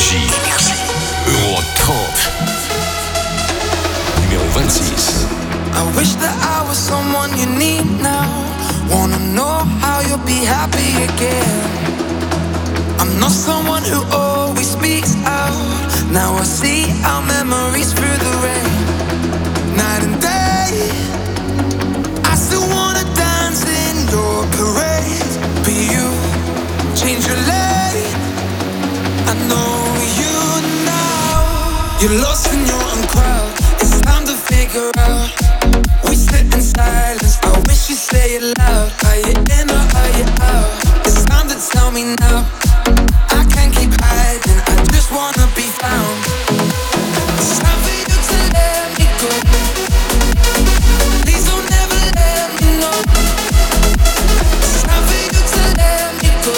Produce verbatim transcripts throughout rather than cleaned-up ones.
Énergie. Euro trente. Numéro vingt-six. I wish that I was someone you need now. Wanna know how you'll be happy again. I'm not someone who always speaks out. Now I see our memories through the rain. Night and day, I still wanna dance in your parade. But you change your lane. I know you now. You're lost in your own crowd. It's time to figure out. We sit in silence. I wish you'd say it loud. Are you in or are you out? It's time to tell me now. I can't keep hiding. I just wanna be found. It's time for you to let me go. Please don't ever let me know. It's time for you to let me go.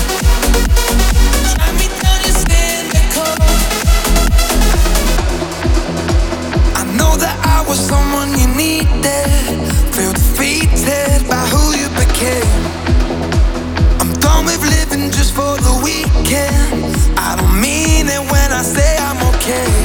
Drag me down your cynical. I know that I was someone you needed. Feel defeated by who you became. I'm done with living just for the weekend. I don't mean it when I say I'm okay.